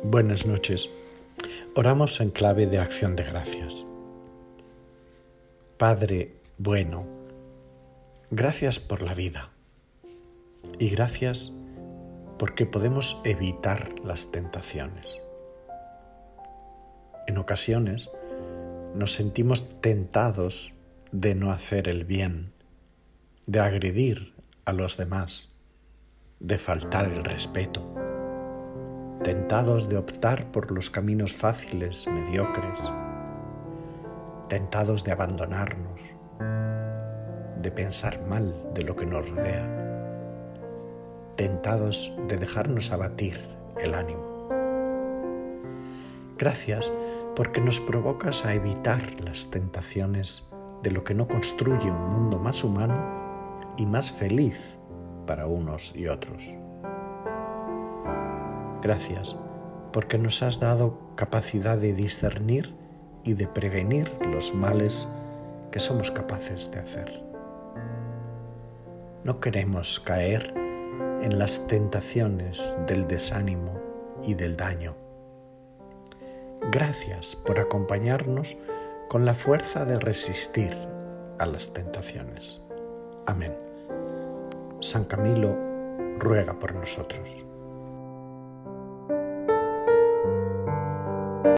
Buenas noches. Oramos en clave de acción de gracias. Padre bueno, gracias por la vida y gracias porque podemos evitar las tentaciones. En ocasiones nos sentimos tentados de no hacer el bien, de agredir a los demás, de faltar el respeto, tentados de optar por los caminos fáciles, mediocres, tentados de abandonarnos, de pensar mal de lo que nos rodea, tentados de dejarnos abatir el ánimo. Gracias porque nos provocas a evitar las tentaciones de lo que no construye un mundo más humano y más feliz para unos y otros. Gracias porque nos has dado capacidad de discernir y de prevenir los males que somos capaces de hacer. No queremos caer en las tentaciones del desánimo y del daño. Gracias por acompañarnos con la fuerza de resistir a las tentaciones. Amén. San Camilo ruega por nosotros.